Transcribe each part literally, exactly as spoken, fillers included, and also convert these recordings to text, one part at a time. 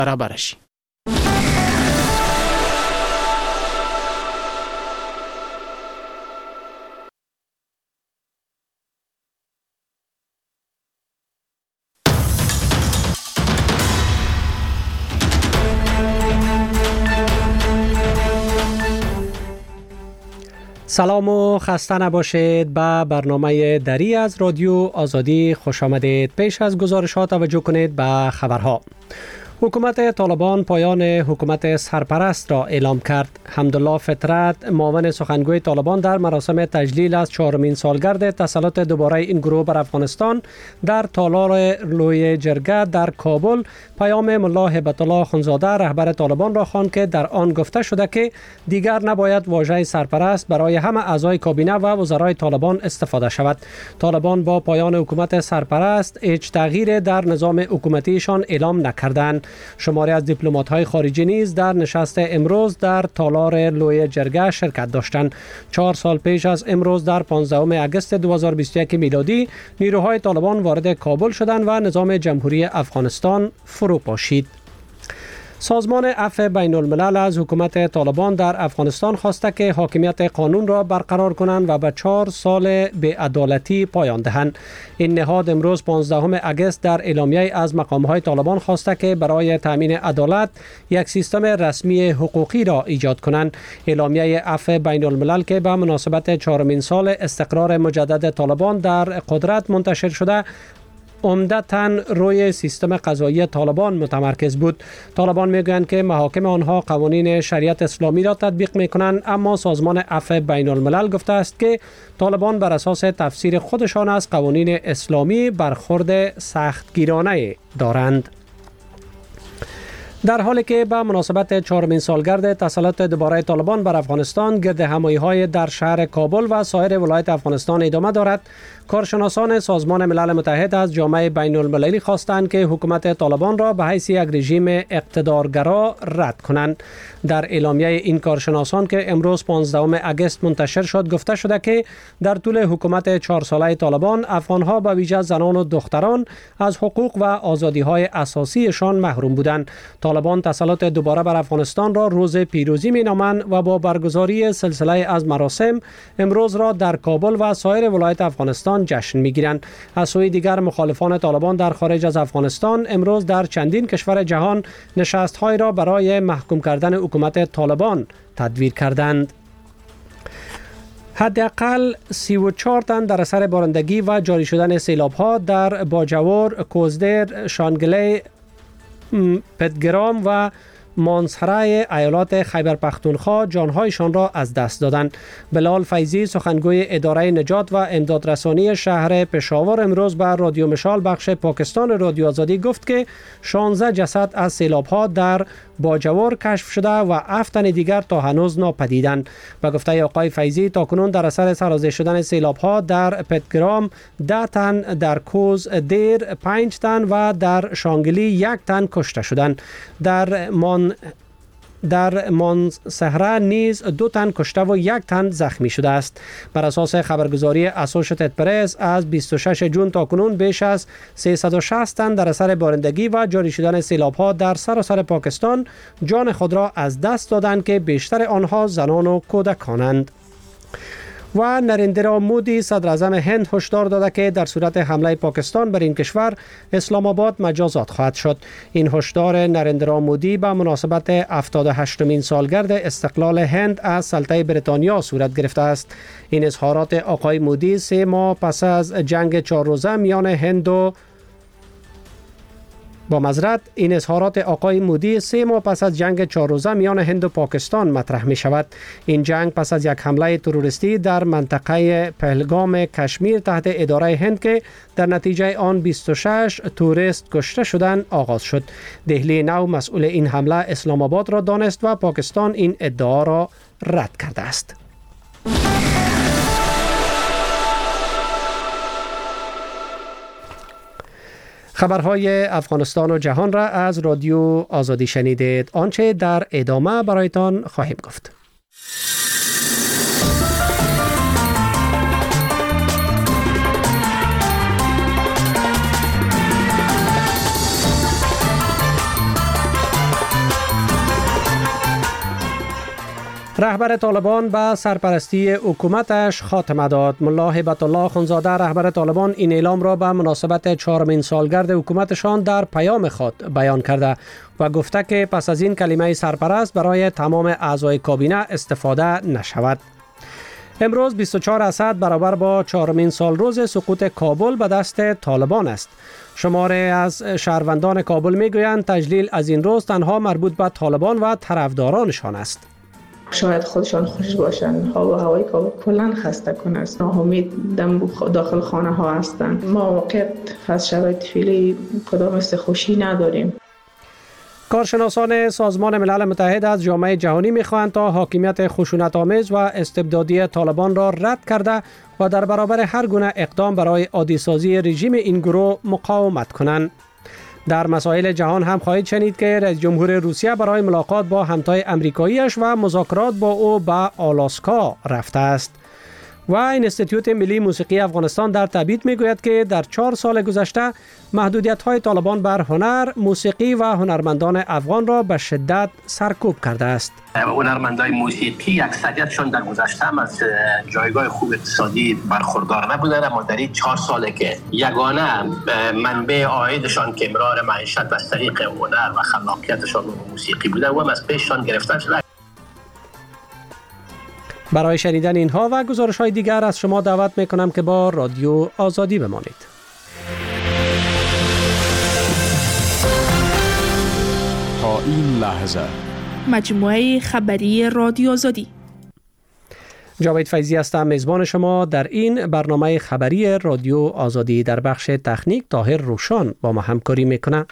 برابر شي. سلام و خسته نباشید. به برنامه دری از رادیو آزادی خوش آمدید. پیش از گزارشات توجه کنید به خبرها. حکومت طالبان پایان حکومت سرپرست را اعلام کرد. حمدالله فطرت، معاون سخنگوی طالبان، در مراسم تجلیل از چهارمین سالگرد تسلط دوباره این گروه بر افغانستان در تالار لوی جرگه در کابل پیام ملا هیبت الله اخندزاده رهبر طالبان را خواند که در آن گفته شده که دیگر نباید واژه سرپرست برای همه اعضای کابینه و وزرای طالبان استفاده شود. طالبان با پایان حکومت سرپرست هیچ تغییر در نظام حکومتیشان اعلام نکردند. شماری از دیپلمات‌های خارجی نیز در نشست امروز در تالار لوی جرگه شرکت داشتند. چهار سال پیش از امروز در پانزدهم اگست دو هزار و بیست و یک میلادی نیروهای طالبان وارد کابل شدند و نظام جمهوری افغانستان فرو پاشید. سازمان عفو بین الملل از حکومت طالبان در افغانستان خواسته که حاکمیت قانون را برقرار کنند و به چهار سال بی‌عدالتی پایان دهند. این نهاد امروز پانزدهم اگست در اعلامیه از مقام‌های طالبان خواسته که برای تامین عدالت یک سیستم رسمی حقوقی را ایجاد کنند. اعلامیه عفو بین الملل که به مناسبت چهارمین سال استقرار مجدد طالبان در قدرت منتشر شده عمدتاً روی سیستم قضایی طالبان متمرکز بود. طالبان میگویند که محاکم آنها قوانین شریعت اسلامی را تطبیق میکنند، اما سازمان عفو بین الملل گفته است که طالبان بر اساس تفسیر خودشان از قوانین اسلامی برخورد سختگیرانه دارند. در حالی که به مناسبت چهارمین سالگرد تسلط دوباره طالبان بر افغانستان گردهمایی‌های در شهر کابل و سایر ولایت افغانستان ادامه دارد، کارشناسان سازمان ملل متحد از جامعه بین المللی خواستند که حکومت طالبان را به حیث یک رژیم اقتدارگرا رد کنند. در اعلامیه این کارشناسان که امروز پانزدهم اگست منتشر شد گفته شده که در طول حکومت چهار ساله طالبان افغانها به ویژه زنان و دختران از حقوق و آزادی‌های اساسیشان محروم بودند. طالبان تسلط دوباره بر افغانستان را روز پیروزی می‌نامند و با برگزاری سلسله از مراسم امروز را در کابل و سایر ولایت افغانستان جشن می‌گیرند. از سوی دیگر مخالفان طالبان در خارج از افغانستان امروز در چندین کشور جهان نشست‌های را برای محکوم کردن حکومت طالبان تدویر کردند. حداقل سی و چهار تن در اثر بارندگی و جاری شدن سیلاب‌ها در باجوور، کوزدر، شانگلی، پدگرام و مانسهرای ایالات خیبر پختونخوا جانهایشان را از دست دادند. بلال فیضی، سخنگوی اداره نجات و امدادرسانی شهر پشاور، امروز به رادیو مشال بخش پاکستان رادیو آزادی گفت که شانزده جسد از سیلاب‌ها در باجوور کشف شده و هفت تن دیگر تا هنوز ناپدیدند. و گفته آقای فیضی تاکنون در اثر سرازیر شدن سیلاب‌ها در پتگرام ده تن، در کوز دیر پنج تن و در شانگلی یک تن کشته شدند. در مان در مانسهره نیز دو تن کشته و یک تن زخمی شده است. بر اساس خبرگزاری اسوشیتد پرس از بیست و شش جون تا کنون بیش از سیصد و شصت تن در اثر بارندگی و جاری شدن سیلاب‌ها در سراسر پاکستان جان خود را از دست دادند که بیشتر آنها زنان و کودکانند. و نریندرا مودی صدر اعظم هند هشدار داده که در صورت حمله پاکستان بر این کشور اسلام آباد مجازات خواهد شد. این هشدار نریندرا مودی به مناسبت هفتاد و هشتمین سالگرد استقلال هند از سلطه بریتانیا صورت گرفته است. این اظهارات آقای مودی سه ماه پس از جنگ چهار روزه میان هند و با معذرت این اظهارات آقای مودی سه ماه پس از جنگ چهار روزه میان هند و پاکستان مطرح می شود. این جنگ پس از یک حمله تروریستی در منطقه پهلگام کشمیر تحت اداره هند که در نتیجه آن بیست و شش توریست کشته شدند آغاز شد. دهلی نو مسئول این حمله اسلام آباد را دانست و پاکستان این ادعا را رد کرده است. خبرهای افغانستان و جهان را از رادیو آزادی شنیدید. آنچه در ادامه برایتان خواهیم گفت. رهبر طالبان به سرپرستی حکومتش خاتمه داد. ملا هیبت الله اخوندزاده رهبر طالبان این اعلام را به مناسبت چهارمین سالگرد حکومتشان در پیام خود بیان کرده و گفته که پس از این کلمه سرپرست برای تمام اعضای کابینه استفاده نشود. امروز بیست و چهار اسد برابر با چهارمین سال روز سقوط کابل به دست طالبان است. شماره از شهروندان کابل میگویند تجلیل از این روز تنها مربوط به طالبان و طرفدارانشان است. شاید خودشان خوش باشند، هوا هوای کابل کلا خسته کن است، ناامید داخل خانه ها هستند. ما واقعا از شرایط فعلی کدام است خوشی نداریم. کارشناسان سازمان ملل متحد از جامعه جهانی می‌خواهند تا حاکمیت خشونت‌آمیز و استبدادی طالبان را رد کرده و در برابر هر گونه اقدام برای عادی‌سازی رژیم این گروه مقاومت کنند. در مسائل جهان هم خواهید شنید که رئیس جمهور روسیه برای ملاقات با همتای امریکاییش و مذاکرات با او به آلاسکا رفته است. و انستیتوت ملی موسیقی افغانستان در تبعید میگوید که در چهار سال گذشته محدودیت‌های طالبان بر هنر، موسیقی و هنرمندان افغان را به شدت سرکوب کرده است. هنرمندان موسیقی اکثریتشان در گذشته هم از جایگاه خوب اقتصادی برخوردار نبودند، اما در این چهار ساله که یگانه منبع عایدشان که امرار معیشت از طریق هنر و خلاقیتشان و موسیقی بوده و هم از پیششان گرفتن شده. برای شنیدن اینها و گزارش‌های دیگر از شما دعوت می‌کنم که با رادیو آزادی بمانید. تا این لحظه مجموعه خبری رادیو آزادی. جاوید فیضی هستم، میزبان شما در این برنامه خبری رادیو آزادی. در بخش تکنیک طاهر روشان با ما همکاری میکنه.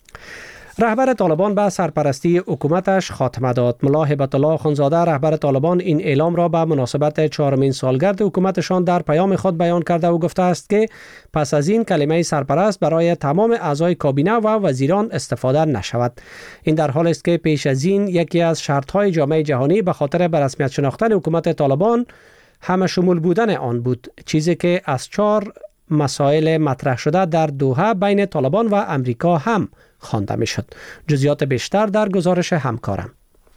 رهبر طالبان به سرپرستی حکومتش خاتمه داد. ملا هیبت الله اخوندزاده رهبر طالبان این اعلام را به مناسبت چهارمین سالگرد حکومتشان در پیام خود بیان کرده و گفته است که پس از این کلمه سرپرست برای تمام اعضای کابینه و وزیران استفاده نشود. این در حالی است که پیش از این یکی از شرط‌های جامعه جهانی به خاطر به رسمیت شناختن حکومت طالبان همه شمول بودن آن بود، چیزی که از چهار مسائل مطرح شده در دوحه بین طالبان و امریکا هم خوانده می شد. جزئیات بیشتر در گزارش همکارم.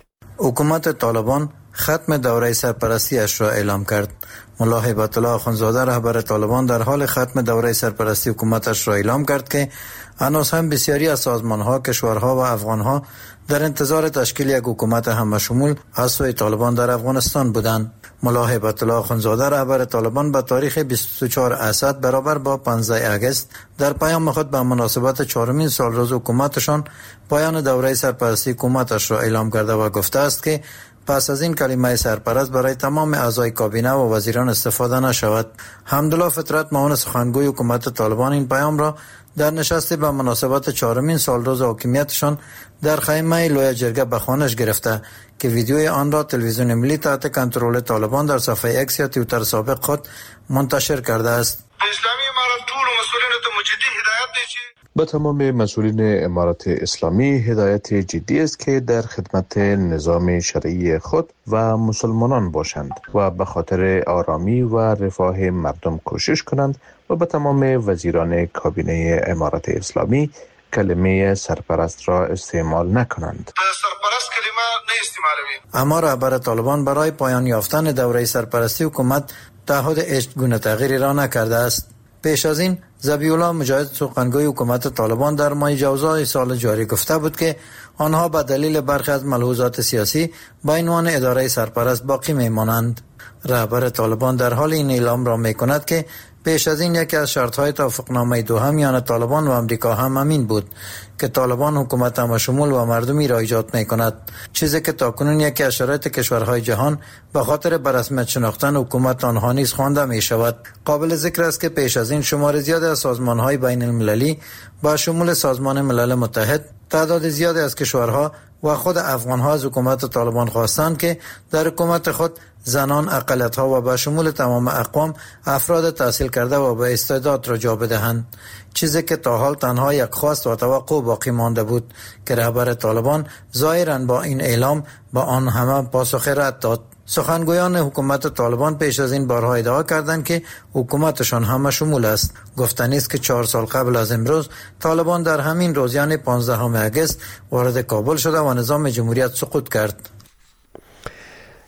حکومت طالبان ختم دوره سرپرستی اش را اعلام کرد. ملا هیبت الله اخوندزاده رهبر طالبان در حال ختم دوره سرپرستی حکومتش را اعلام کرد که هنوز هم بسیاری از سازمان‌ها، کشورها و افغان‌ها در انتظار تشکیل یک حکومت همه‌شمول از سوی طالبان در افغانستان بودند. ملا هیبت الله اخوندزاده رهبر طالبان به تاریخ بیست و چهار اسد برابر با پانزده آگوست در پیام خود به مناسبت چهارمین سال روز حکومتشان پایان دوره سرپرستی حکومتش را اعلام کرده و گفته است که پس از این کلمه سرپرست برای تمام اعضای کابینه و وزیران استفاده نشود. حمدالله فطرت معاون سخنگوی حکومت طالبان این پیام را در نشستی به مناسبت چهارمین سال روز حاکمیتشان در خیمه لوی جرگه به خوانش گرفته که ویدیوی آن را تلویزیون ملی تحت کنترل طالبان در صفحه اکس یا توییتر سابق خود منتشر کرده است. اسلامی امارت ټول مسئولین ته مجدد هدایت دی چې به تمام مسئولین امارات اسلامی هدایت جدی است که در خدمت نظام شرعی خود و مسلمانان باشند و به خاطر آرامی و رفاه مردم کوشش کنند و به تمام وزیران کابینه امارات اسلامی کلمه سرپرست را استعمال نکنند. سرپرست کلمه نه استعمالوي. اما رهبر طالبان برای پایان یافتن دوره سرپرستی حکومت تعهد هیچ گونه تغییری را نکرده است. پیش از این ذبیح الله مجاهد سخنگوی حکومت طالبان در ماه ژوئن سال جاری گفته بود که آنها به دلیل برخی از ملحوظات سیاسی با عنوان اداره سرپرست باقی میمانند. رهبر طالبان در حال این اعلام را میکند که پیش از این یکی از شرط‌های توافقنامه دوحه میان طالبان و امریکا هم همین بود که طالبان حکومت همه‌شمول و مردمی را ایجاد می‌کند، چیزی که تاکنون یکی از شرایط کشورهای جهان به خاطر به رسمیت شناختن حکومت آنها نیز خوانده می‌شود. قابل ذکر است که پیش از این شمار زیادی از سازمان‌های بین‌المللی با شمول سازمان ملل متحد، تعداد زیادی از کشورها و خود افغان‌ها از حکومت طالبان خواستند که در حکومت خود زنان، اقلیت‌ها و به شمول تمام اقوام افراد تحصیل کرده و به استعداد را جا بدهند، چیزی که تا حال تنها یک خواست و توقع باقی مانده بود که رهبر طالبان ظاهراً با این اعلام با آن همه پاسخ رد داد. سخنگویان حکومت طالبان پیش از این بارها ادعا کردند که حکومتشان همه شمول است. گفتنی است که چهار سال قبل از امروز طالبان در همین روز یعنی پانزدهم آگوست وارد کابل شده و نظام جمهوریت سقوط کرد.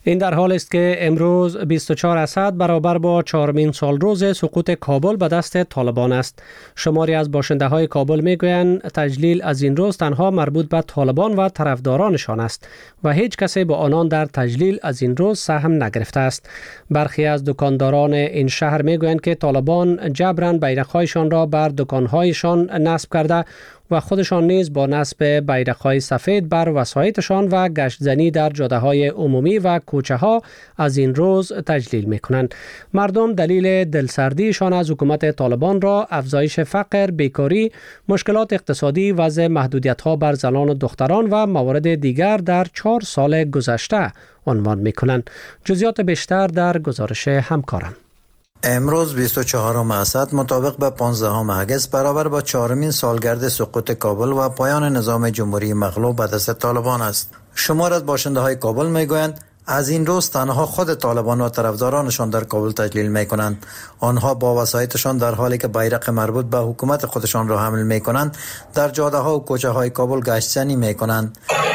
این در حال است که امروز بیست و چهار اسد برابر با چهارمین سال روز سقوط کابل به دست طالبان است. شماری از باشنده های کابل می گویند تجلیل از این روز تنها مربوط به طالبان و طرفدارانشان است و هیچ کسی با آنان در تجلیل از این روز سهم نگرفته است. برخی از دکانداران این شهر می گویند که طالبان جبران بیرق‌هایشان را بر دکان‌هایشان نصب کرده و خودشان نیز با نصب بیرق‌های سفید بر وسایطشان و گشتزنی در جاده‌های عمومی و کوچه‌ها از این روز تجلیل می‌کنند. مردم دلیل دلسردیشان از حکومت طالبان را افزایش فقر، بیکاری، مشکلات اقتصادی، وضع محدودیت‌ها بر زنان و دختران و موارد دیگر در چهار سال گذشته عنوان می‌کنند. جزئیات بیشتر در گزارش همکارم. امروز بیست و چهارم اسد مطابق به پانزدهم اگست برابر با چهارمین سالگرد سقوط کابل و پایان نظام جمهوری مغلوب به دست طالبان است. شمار از باشنده های کابل میگویند از این روز تنها خود طالبان و طرفدارانشان در کابل تجلیل می کنند. آنها با وسایطشان در حالی که بیرق مربوط به حکومت خودشان را حمل می کنند در جاده ها و کوچه های کابل گشتزنی می کنند.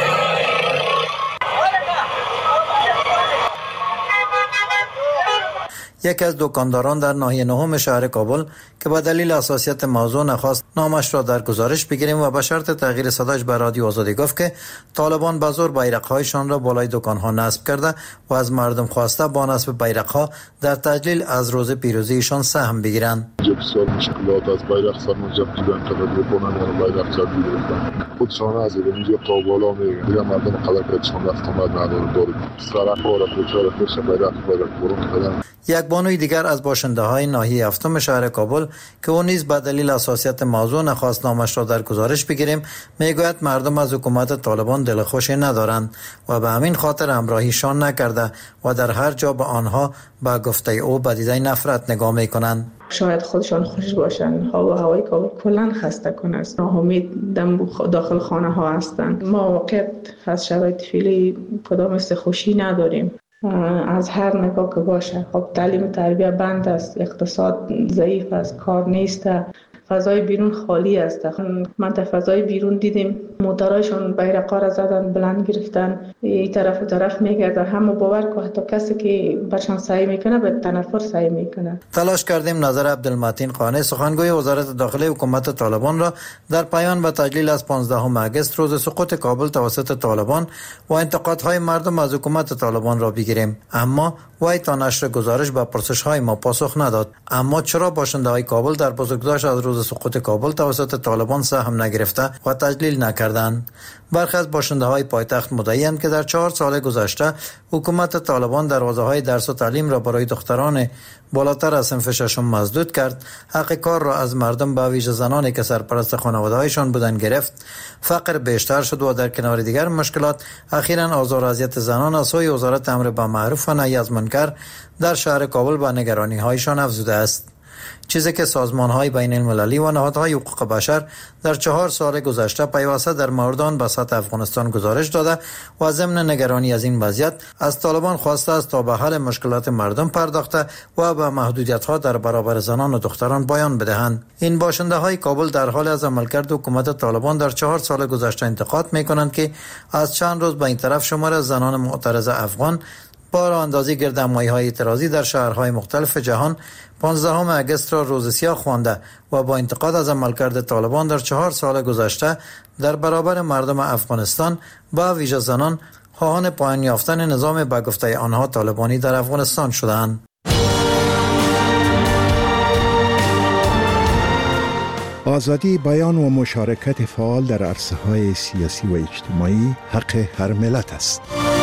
یکی از دکانداران در ناحیه نهم شهر کابل که به دلیل حساسیت موضوع نخواست نامش را در گزارش بگیریم و به شرط تغییر صداش به رادیو آزادی گفت که طالبان به زور بیرق‌هایشان را بالای دکان‌ها نصب کرده و از مردم خواسته با نصب بیرق‌ها در تجلیل از روز پیروزیشان سهم بگیرند. بسیار مشکلات از بیرق سرمنجب دیدن تقدیر کنن و بیرق جب گرفتن. خودشان از اینجا تا بالا میگن دیگه مردم قدر کشان رفت آمد نداره داره. سرک و کوچه را پیش بیرق بیرق برون کردن. یک بانوی دیگر از باشنده های ناحیه هفتم شهر کابل که او نیز به دلیل حساسیت موضوع نخواست نامش را در گزارش بگیریم میگوید مردم از حکومت طالبان دلخوشی ندارند و به همین خاطر همراهیشان نکرده و در هر جا به آنها به گفته او به دیده نفرت نگاه میکنند. شاید خودشان خوش باشند. هوا و هوای کابل کلا خسته کن است. ناامید داخل خانه ها هستند. ما واقعا از شرایط فعلی کدام است خوشی نداریم. از هر نگاه که باشه. خب تعلیم تربیه بند است، اقتصاد ضعیف است، کار نیست، فضای بیرون خالی است. من تا فضای بیرون دیدیم موترایشون بیرقا را زدن، بلند گرفتن، این طرف و طرف میگرده. همه باور که حتی کسی که برشان سعی میکنه به تنفر سعی میکنه. تلاش کردیم نظر عبدالمتین قانی سخنگوی وزارت داخلی حکومت طالبان را در پیام به تجلیل از پانزدهم اگست روز سقوط کابل توسط طالبان و انتقادهای مردم از حکومت طالبان را بگیریم، اما وای تا نشر گزارش به پرسش‌های ما پاسخ نداد. اما چرا باشنده‌های کابل در بزرگداشت از روز سقوط کابل توسط طالبان سهم نگرفته و تجلیل نکردند؟ برخی از باشنده‌های پایتخت مدعی‌اند که در چهار سال گذشته حکومت طالبان دروازه‌های درس و تعلیم را برای دختران بالاتر از صنف ششم مسدود کرد، حق کار را از مردم به ویژه زنانی که سرپرست خانواده‌هایشان بودند گرفت، فقر بیشتر شد و در کنار دیگر مشکلات اخیراً آزار و اذیت زنان از سوی وزارت امر بالمعروف و نهی از منکر در شهر کابل به نگرانی‌هایشان افزوده است. چیزی که سازمان‌های بین المللی و نهادهای حقوق بشر در چهار سال گذشته پیوسته در موردان به سطح افغانستان گزارش داده و ضمن نگرانی از این وضعیت از طالبان خواسته است تا به حل مشکلات مردم پرداخته و به محدودیت‌ها در برابر زنان و دختران بیان بدهند. این باشنده‌های کابل در حال از عملکرد حکومت طالبان در چهار سال گذشته انتقاد می‌کنند که از چند روز به این طرف شمار از زنان معترض افغان با راه اندازی گردهمایی‌های اعتراضی در شهرهای مختلف جهان پانزدهم اگست را روز سیاه خوانده و با انتقاد از عملکرد طالبان در چهار سال گذشته در برابر مردم افغانستان با ویژه زنان خواهان پایان یافتن نظام به گفته آنها طالبانی در افغانستان شدند. آزادی بیان و مشارکت فعال در عرصه‌های سیاسی و اجتماعی حق هر ملت است.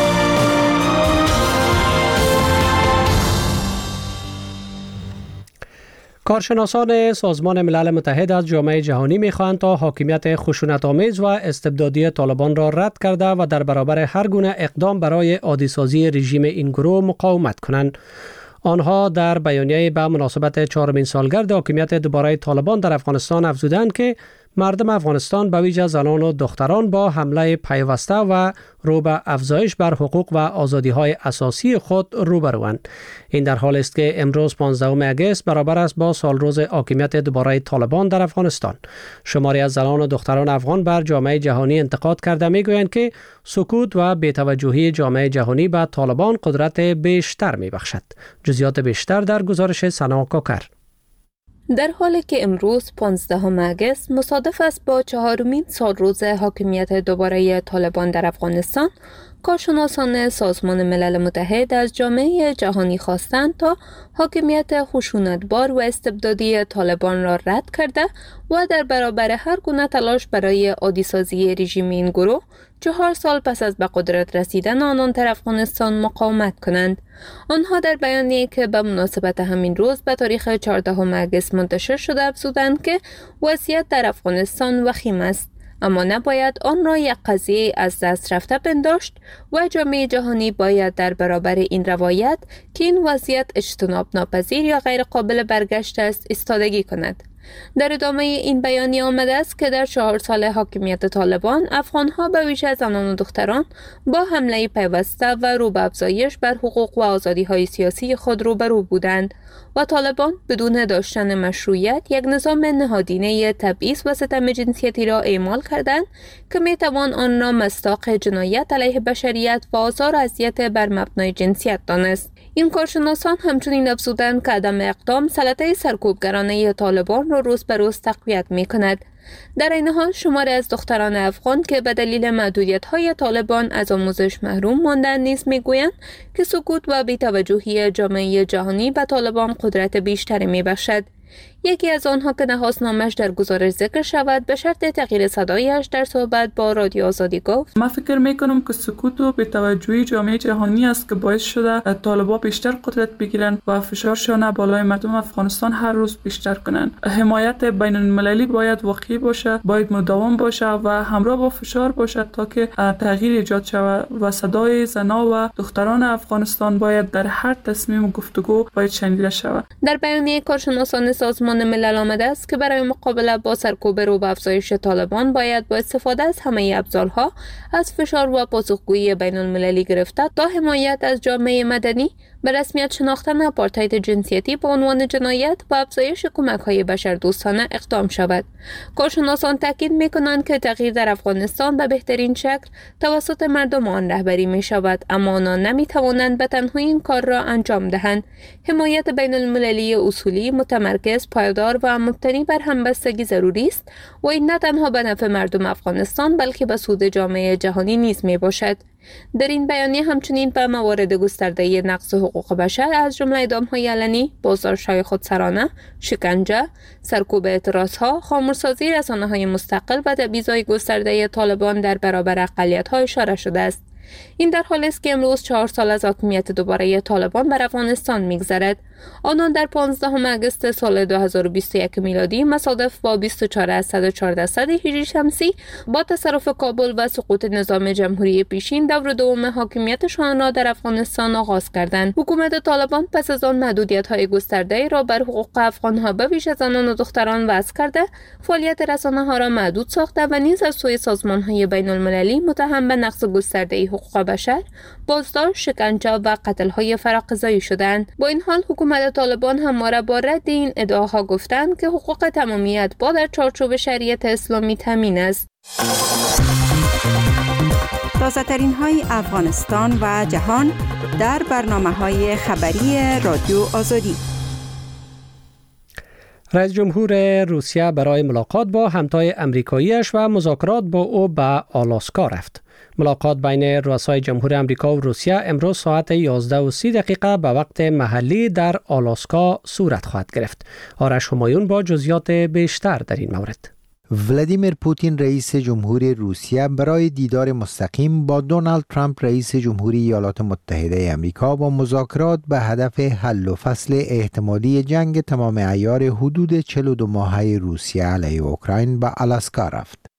کارشناسان سازمان ملل متحد از جامعه جهانی می‌خواهند تا حاکمیت خشونت‌آمیز و استبدادی طالبان را رد کرده و در برابر هر گونه اقدام برای عادی‌سازی رژیم این گروه مقاومت کنند. آنها در بیانیه به مناسبت چهارمین سالگرد حاکمیت دوباره طالبان در افغانستان افزودند که مردم افغانستان به ویژه زنان و دختران با حمله پیوسته و رو به افزایش بر حقوق و آزادی‌های اساسی خود روبروند. این در حالی است که امروز پانزدهم اگست برابر است با سالروز حاکمیت دوباره طالبان در افغانستان. شماری از زنان و دختران افغان بر جامعه جهانی انتقاد کرده می‌گویند که سکوت و بی‌توجهی جامعه جهانی به طالبان قدرت بیشتر می‌بخشد. جزئیات بیشتر در گزارش سنا کاکر. در حالی که امروز پانزدهم اگست مصادف است با چهارمین سالروز حاکمیت دوباره طالبان در افغانستان، کارشناسان سازمان ملل متحد از جامعه جهانی خواستند تا حاکمیت خشونتبار و استبدادی طالبان را رد کرده و در برابر هر گونه تلاش برای عادی‌سازی رژیم این گروه چهار سال پس از به قدرت رسیدن آنان در افغانستان مقاومت کنند. آنها در بیانیه‌ای که به مناسبت همین روز به تاریخ چهاردهم اگست منتشر شده افزودند که وضعیت در افغانستان وخیم است، اما نباید آن را یک قضیه از دست رفته پنداشت و جامعه جهانی باید در برابر این روایت که این وضعیت اجتناب ناپذیر یا غیر قابل برگشت است ایستادگی کند. در ادامه این بیانیه آمده است که در چهار سال حاکمیت طالبان، افغانها به ویژه زنان و دختران با حمله پیوسته و رو به افزایش بر حقوق و آزادی‌های سیاسی خود روبرو بودند و طالبان بدون داشتن مشروعیت یک نظام نهادینه تبعیض و ستم جنسیتی را اعمال کردند که میتوان آن را مصداق جنایت علیه بشریت و آزار و اذیت بر مبنای جنسیت دانست. این کارشناسان همچنین افزودند که عدم اقدام سلطه سرکوبگرانه طالبان را روز به روز تقویت می کند. در این حال شماری از دختران افغان که به دلیل محدودیت‌های طالبان از آموزش محروم ماندند نیز می‌گویند که سکوت و بی‌توجهی جامعه جهانی به طالبان قدرت بیشتری می‌بخشد. یکی از آنها که نخواست در گزارش ذکر شود به شرط تغییر صدایش در صحبت با رادیو آزادی گفت: من فکر میکنم که سکوت و بی‌توجهی جامعه جهانی است که باعث شده طالبان بیشتر قدرت بگیرند و فشارشان بالای مردم افغانستان هر روز بیشتر کنند. حمایت بین المللی باید واقعی باشه، باید مداوم باشه و همراه با فشار باشه تا که تغییر ایجاد شود و صدای زنان و دختران افغانستان باید در هر تصمیم و گفتگو باید شنیده شود. در بیانیه کارشناسان سازمان ملل آمده است که برای مقابله با سرکوب رو به افزایش طالبان باید با استفاده از همه ابزارها از فشار و پاسخگویی بین المللی گرفته تا حمایت از جامعه مدنی به رسمیت شناختن آپارتاید جنسیتی به عنوان جنایت و افزایش کمک‌های بشردوستانه اقدام شود. کارشناسان تاکید می‌کنند که تغییر در افغانستان به بهترین شکل توسط مردم آن رهبری می‌شود، اما آنها نمی‌توانند به تنهایی این کار را انجام دهند. حمایت بین المللی اصولی، متمرکز، پایدار و مبتنی بر همبستگی ضروری است و این نه تنها به نفع مردم افغانستان بلکه به سود جامعه جهانی نیز میباشد. در این بیانیه همچنین به موارد گسترده نقض حقوق بشر از جمله اعدام‌های علنی، بازداشت‌های خودسرانه، شکنجه، سرکوب اعتراض‌ها، خاموش‌سازی رسانه‌های مستقل و تبعیض‌های گسترده طالبان در برابر اقلیت‌ها اشاره شده است. این در حالی است که امروز چهار سال از حاکمیت دوباره طالبان بر افغانستان می‌گذرد. آنان در پانزدهم اگست سال دو هزار و بیست و یک میلادی مصادف با بیست و چهار از صد و چهار درصد هجری شمسی با تصرف کابل و سقوط نظام جمهوری پیشین دور دوم حاکمیتشان را در افغانستان آغاز کردند. حکومت طالبان پس از آن محدودیت‌های گسترده را بر حقوق افغان‌ها به ویژه زنان و دختران وضع کرده، فعالیت رسانه‌ها را محدود ساخته و نیز از سوی سازمان‌های بین‌المللی متهم به نقض گسترده حقوق بشر، بازداشت، شکنجه و قتل‌های فراقضایی شدند. با این حال حکومت طالبان همواره با رد این ادعاها گفتند که حقوق تمامیت با در چارچوب شریعت اسلامی تامین است. تازه‌ترین های افغانستان و جهان در برنامه‌های خبری رادیو آزادی. رئیس جمهور روسیه برای ملاقات با همتای امریکاییش و مذاکرات با او به آلاسکا رفت. ملاقات بین رؤسای جمهور امریکا و روسیه امروز ساعت یازده و سی دقیقه به وقت محلی در آلاسکا صورت خواهد گرفت. آرش همایون با جزئیات بیشتر در این مورد. ولادیمیر پوتین رئیس جمهوری روسیه برای دیدار مستقیم با دونالد ترامپ رئیس جمهوری ایالات متحده آمریکا با مذاکرات به هدف حل و فصل احتمالی جنگ تمام عیار حدود چهل و دو ماهه روسیه علیه اوکراین به آلاسکا رفت.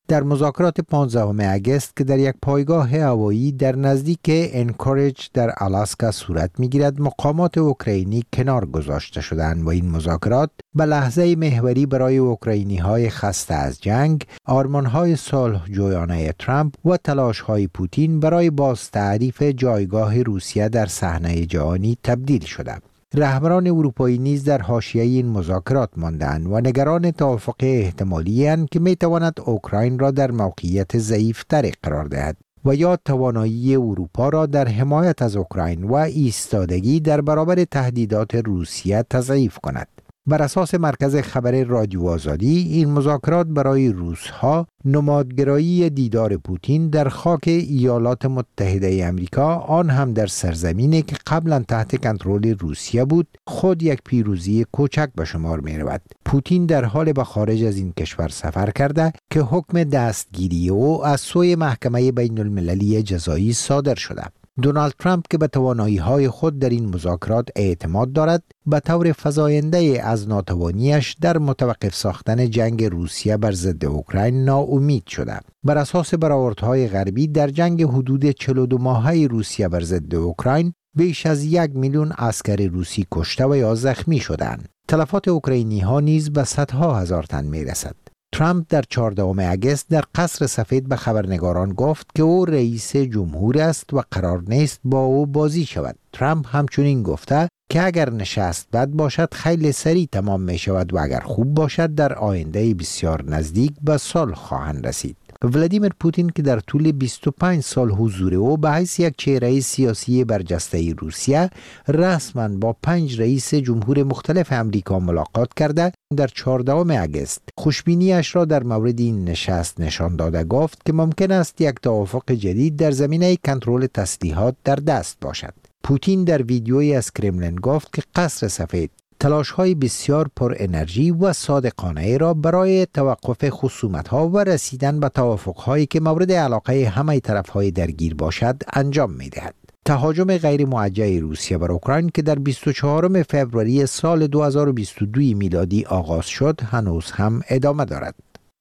در مذاکرات پانزدهم اگست که در یک پایگاه هوایی در نزدیک انکورج در آلاسکا صورت می‌گیرد، مقامات اوکراینی کنار گذاشته شدند و این مذاکرات به لحظه محوری برای اوکراینی‌های خسته از جنگ، آرمان‌های صلح جویانه ترامپ و تلاش‌های پوتین برای بازتعریف جایگاه روسیه در صحنه جهانی تبدیل شده. رهبران اروپایی نیز در حاشیه این مذاکرات ماندند و نگران توافق احتمالی اند که میتواند اوکراین را در موقعیت ضعیفتری قرار دهد و یا توانایی اروپا را در حمایت از اوکراین و ایستادگی در برابر تهدیدات روسیه تضعیف کند. بر اساس مرکز خبر رادیو آزادی، این مذاکرات برای روس‌ها نمادگرایی دیدار پوتین در خاک ایالات متحده آمریکا، آن هم در سرزمینی که قبلا تحت کنترل روسیه بود، خود یک پیروزی کوچک به شمار می رود. پوتین در حال به خارج از این کشور سفر کرده که حکم دستگیری او از سوی محکمه بین المللی جزایی صادر شده. دونالد ترامپ که به توانایی‌های خود در این مذاکرات اعتماد دارد، به طور فزاینده از ناتوانیش در متوقف ساختن جنگ روسیه بر ضد اوکراین ناامید شده. بر اساس برآوردهای غربی، در جنگ حدود چهل و دو ماهه روسیه بر ضد اوکراین بیش از یک میلیون عسکر روسی کشته و یا زخمی شدند. تلفات اوکراینی‌ها نیز به صدها هزار تن می‌رسد. ترامپ در چهاردهم اگست در قصر سفید به خبرنگاران گفت که او رئیس جمهور است و قرار نیست با او بازی شود. ترامپ همچنین گفته که اگر نشست بد باشد خیلی سریع تمام می شود و اگر خوب باشد در آینده بسیار نزدیک به صلح خواهند رسید. ولادیمیر پوتین که در طول بیست و پنج سال حضور او به حیث یک چهره سیاسی برجسته روسیه رسما با پنج رئیس جمهور مختلف امریکا ملاقات کرده، در چهاردهم اگست خوشبینیش را در مورد این نشست نشان داده گفت که ممکن است یک توافق جدید در زمینه کنترل تسلیحات در دست باشد. پوتین در ویدیویی از کرملین گفت که قصر سفید تلاش‌های بسیار پر انرژی و صادقانه را برای توقف خصومت‌ها و رسیدن به توافق‌هایی که مورد علاقه همه طرف‌های درگیر باشد انجام می‌دهد. تهاجم غیر موجه روسیه بر اوکراین که در بیست و چهارم فوریه سال دو هزار و بیست و دو میلادی آغاز شد، هنوز هم ادامه دارد.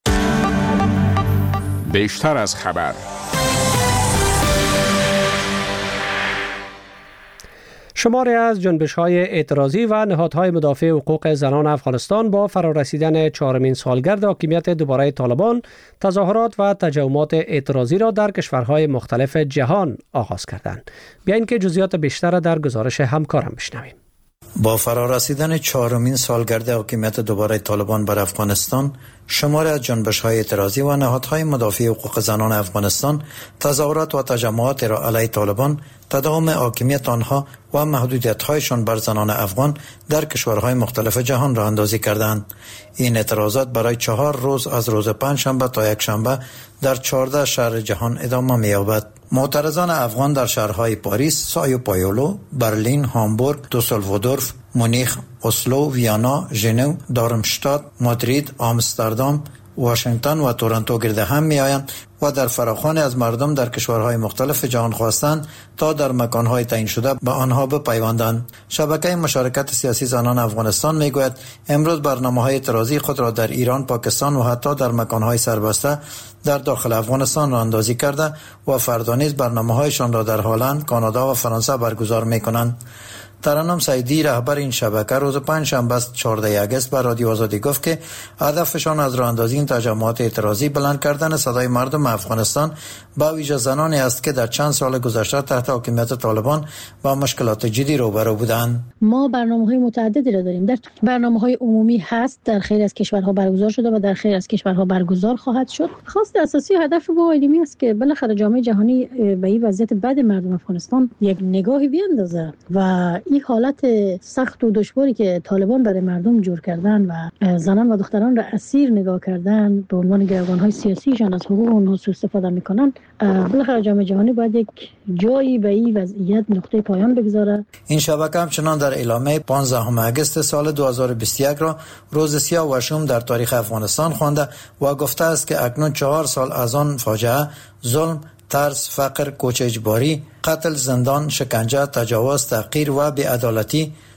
بیشتر از خبر. شماری از جنبش‌های اعتراضی و نهادهای مدافع حقوق زنان افغانستان با فرارسیدن چهارمین سالگرد حاکمیت دوباره طالبان، تظاهرات و تجمعات اعتراضی را در کشورهای مختلف جهان آغاز کردند. بیایید که جزئیات بیشتر در گزارش همکارم بشنویم. با فرارسیدن چهارمین سالگرد حاکمیت دوباره طالبان بر افغانستان، شماری از جنبش‌های اعتراضی و نهادهای مدافع حقوق زنان افغانستان تظاهرات و تجمعات را علیه طالبان، تداوم حاکمیت آنها و محدودیت‌هایشان بر زنان افغان در کشورهای مختلف جهان را اندازی کردند. این اعتراضات برای چهار روز از روز پنجشنبه تا یک شنبه در چهارده شهر جهان ادامه می‌یابد. معترضان افغان در شهرهای پاریس، سایو پایولو، برلین، هامبورگ، دوسلودورف، مونیخ، اسلو، ویانا، ژنو، دارمشتات، مادرید، آمستردام، واشنگتن و تورنتو گرد هم می آیند و در فراخوانی از مردم در کشورهای مختلف جهان خواستند تا در مکانهای تعیین شده به آنها بپیوندند. شبکه مشارکت سیاسی زنان افغانستان می گوید امروز برنامه‌های اعتراضی خود را در ایران، پاکستان و حتی در مکانهای سربسته در داخل افغانستان را اندازی کرده و فردا نیز برنامه‌هایشان را در هلند، کانادا و فرانسه برگزار می کنند. ترنم سعیدی رهبر این شبکه روز پنجشنبه چهاردهم اگست به رادیو آزادی گفت که هدفشان از راه اندازی این تجمعات اعتراضی بلند کردن صدای مردم افغانستان با ویژه زنانی است که در چند سال گذشته تحت حاکمیت طالبان با مشکلات جدی روبرو بودند. ما برنامه‌های متعددی را داریم. در برنامه‌های عمومی هست، در خیلی از کشورها برگزار شده و در خیلی از کشورها برگزار خواهد شد. خواست اساسی هدف ما علمی است که بالاخره جامعه جهانی به این وضعیت بد مردم افغانستان یک نگاهی بیاندازه و این حالت سخت و دشواری که طالبان برای مردم جور کردن و زنان و دختران را اسیر نگاه کردن به عنوان گروگان‌های سیاسیشان از حقوق اونها سوء استفاده میکنن، بالاخره جامعه جهانی باید یک جایی به این وضعیت نقطه پایان بگذاره. این شبکه همچنان در اعلامیه پانزدهم اگست سال دو هزار و بیست و یک را روز سیاه و شوم در تاریخ افغانستان خوانده و گفته است که اکنون چهار سال از آن فاجعه، ظلم، ترس، فقر، کوچ اجباری، قتل، زندان، شکنجه، تجاوز، تحقیر و بی‌عدالتی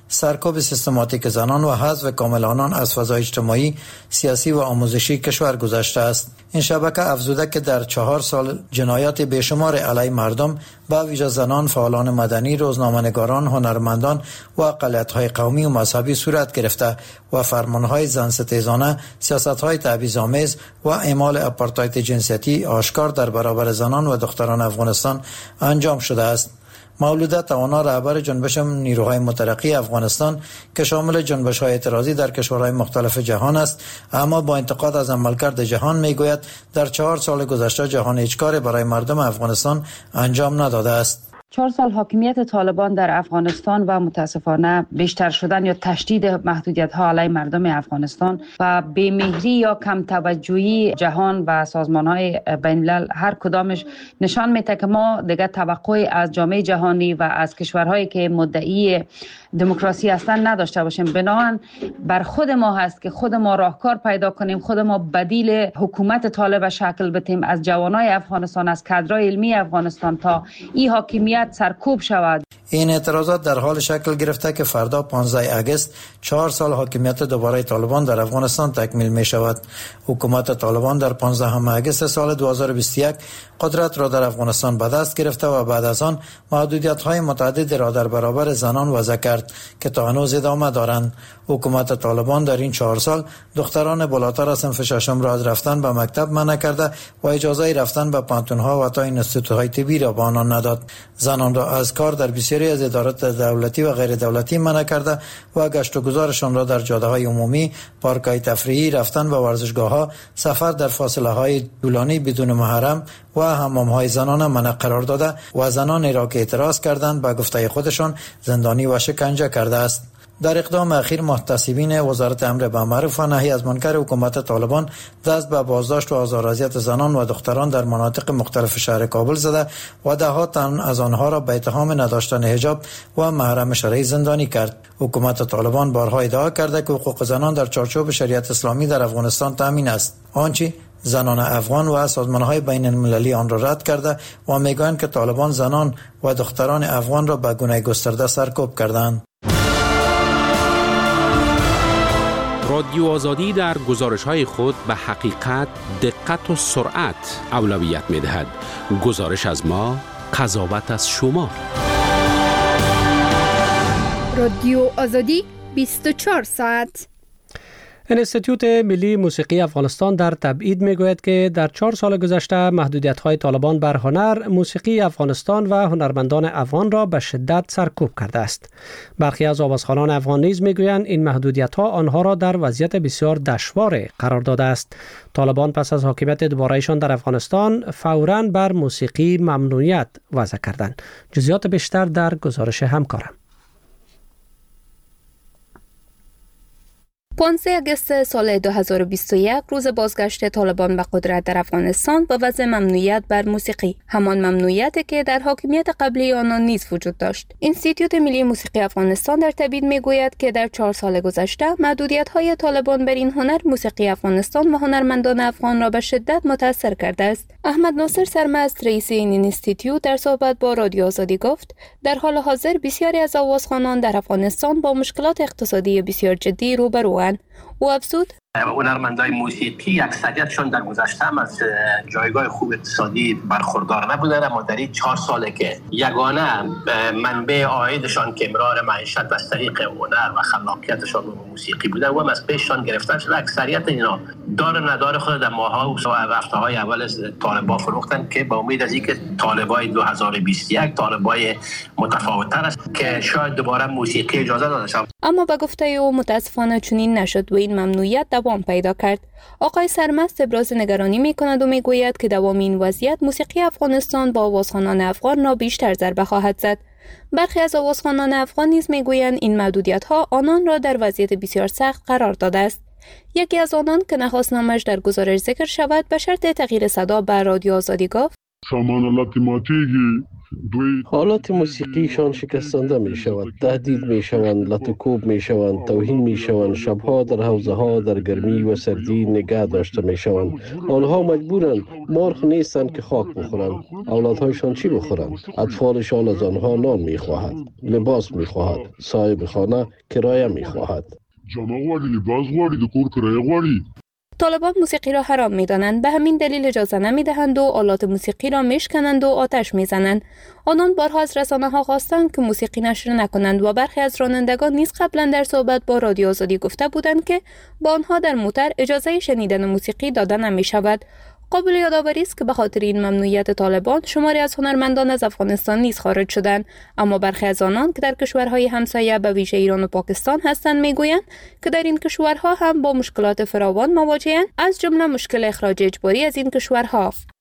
سرکوب سیستماتیک زنان و حذف کامل آنان از فضای اجتماعی، سیاسی و آموزشی کشور گذاشته است. این شبکه افزوده که در چهار سال جنایات بیشمار علیه مردم با ویژه زنان، فعالان مدنی، روزنامه‌نگاران، هنرمندان و اقلیت‌های قومی و مذهبی صورت گرفته و فرمان‌های زن‌ستیزانه، سیاست‌های تبعیض‌آمیز و اعمال آپارتاید جنسیتی آشکار در برابر زنان و دختران افغانستان انجام شده است. مولوده توانا رهبر جنبش نیروهای مترقی افغانستان که شامل جنبش‌های اعتراضی در کشورهای مختلف جهان است، اما با انتقاد از عملکرد جهان میگوید در چهار سال گذشته جهان هیچ کاری برای مردم افغانستان انجام نداده است. چهار سال حاکمیت طالبان در افغانستان و متاسفانه بیشتر شدن یا تشدید محدودیت ها علیه مردم افغانستان و بی‌مهری یا کم توجهی جهان و سازمان های بین الملل هر کدامش نشان میده که ما دیگه توقعی از جامعه جهانی و از کشورهایی که مدعی دموکراسی هستن نداشته باشیم. بنابراین بر خود ما هست که خود ما راهکار پیدا کنیم، خود ما بدیل حکومت طالب شکل بدیم از جوانای افغانستان، از کادرای علمی افغانستان تا این حاکمیت سرکوب شود. این اعتراضات در حال شکل گرفته که فردا پانزده آگوست چهار سال حاکمیت دوباره طالبان در افغانستان تکمیل می شود. حکومت طالبان در پانزدهم آگوست سال دو هزار و بیست و یک قدرت را در افغانستان به دست گرفته و بعد از آن محدودیت های متعددی را در برابر زنان وضع کرد که تا هنوز ادامه دارند. حکومت طالبان در این چهار سال دختران بالاتر از صنف ششم را از رفتن به مکتب منع کرده و اجازه رفتن به پانتون‌ها و تا اینستیتوت‌های طبی را به آنان نداد. زنان را از کار در بسیاری از ادارات دولتی و غیر دولتی منع کرده و گشت و گذارشان را در جاده‌های عمومی، پارک‌های تفریحی، رفتن به ورزشگاه‌ها، سفر در فاصله‌های طولانی بدون محرم و حمام‌های زنانه منع قرار داده و زنانی را که اعتراض کردند به گفته خودشان زندانی و شکنجه کرده است. در اقدام اخیر محتسبین وزارت امر بالمعروف و نهی از منکر حکومت طالبان دست به بازداشت و آزار زنان و دختران در مناطق مختلف شهر کابل زده و ده ها تن از آنها را به اتهام نداشتن حجاب و محرم شرعی زندانی کرد. حکومت طالبان بارها ادعا کرده که حقوق زنان در چارچوب شریعت اسلامی در افغانستان تامین است، آنچه زنان افغان و سازمان‌های بین المللی آن را رد کرده و میگویند که طالبان زنان و دختران افغان را به گونه گسترده سرکوب کردند. رادیو آزادی در گزارش‌های خود به حقیقت، دقت و سرعت اولویت می‌دهد. گزارش از ما، قضاوت از شما. رادیو آزادی بیست و چهار ساعت. انستیتوت ملی موسیقی افغانستان در تبعید میگوید که در چهار سال گذشته محدودیت‌های طالبان بر هنر، موسیقی افغانستان و هنرمندان افغان را به شدت سرکوب کرده است. برخی از آوازخوانان افغان نیز میگویند این محدودیت‌ها آنها را در وضعیت بسیار دشوار قرار داده است. طالبان پس از حاکمیت دوباره‌ایشان در افغانستان فوراً بر موسیقی ممنوعیت وضع کردند. جزئیات بیشتر در گزارش همکارم. پانزده آگوست سال دو هزار و بیست و یک روز بازگشت طالبان به قدرت در افغانستان با وضع ممنوعیت بر موسیقی، همان ممنوعیتی که در حاکمیت قبلی آنان نیز وجود داشت. انستیتوت ملی موسیقی افغانستان در تبیین میگوید که در چهار سال گذشته محدودیت‌های طالبان بر این هنر، موسیقی افغانستان و هنرمندان افغان را به شدت متاثر کرده است. احمد ناصر سرمست، رئیس این انستیتوت، در صحبت با رادیو آزادی گفت در حال حاضر بسیاری از آوازخوانان در افغانستان با مشکلات اقتصادی بسیار جدی روبروند. و افزود هنرمندای موسیقی اکثریتشون در گذشته هم از جایگاه خوب اقتصادی برخوردار نبودن، اما در این چهار ساله که یگانه منبع عایدشان که امرار معیشت از طریق هنر و خلاقیتشان و موسیقی بوده و از پیششان گرفتن شده، اکثریت اینا دار ندار خود در ماه‌ها و هفته‌های اول از طالبان فروختن که با امید از اینکه طالبای دو هزار و بیست و یک طالبای متفاوت‌تر است که شاید دوباره موسیقی اجازه داده شود. اما به گفته او متاسفانه چنین نشد و این ممنوعیت دوام پیدا کرد. آقای سرمست ابراز نگرانی می‌کند و می‌گوید که دوام این وضعیت موسیقی افغانستان با آوازخوانان افغان را بیشتر ضربه خواهد زد. برخی از آوازخوانان افغان نیز می‌گویند این محدودیت‌ها آنان را در وضعیت بسیار سخت قرار داده است. یکی از آنان که نخواست نامش در گزارش ذکر شود به شرط تغییر صدا به رادیو آزادی گفت: سامان لاتیماتیگی حالات موسیقیشان شکستنده می شود، تهدید می شوند، لطوکوب می شوند، توهین می شوند، شبها در حوزه ها در گرمی و سردی نگه داشته می شوند. آنها مجبورند، مرغ نیستند که خاک بخورند. اولادهایشان چی بخورند؟ اطفالشان از آنها نان می خواهد، لباس می خواهد، صاحب خانه کرایه می خواهد. طالبان موسیقی را حرام می‌دانند، به همین دلیل اجازه نمی‌دهند و آلات موسیقی را میشکنند و آتش می‌زنند. آنان بارها از رسانه‌ها خواستند که موسیقی نشر نکنند و برخی از رانندگان نیز قبلا در صحبت با رادیو آزادی گفته بودند که با آنها در موتر اجازه شنیدن موسیقی داده نمی‌شود. قابل یادآوری است که به خاطر این ممنوعیت طالبان شماری از هنرمندان از افغانستان نیز خارج شدند، اما برخی از آنان که در کشورهای همسایه به ویژه ایران و پاکستان هستند میگویند که در این کشورها هم با مشکلات فراوان مواجه‌اند، از جمله مشکل اخراج اجباری از این کشورها.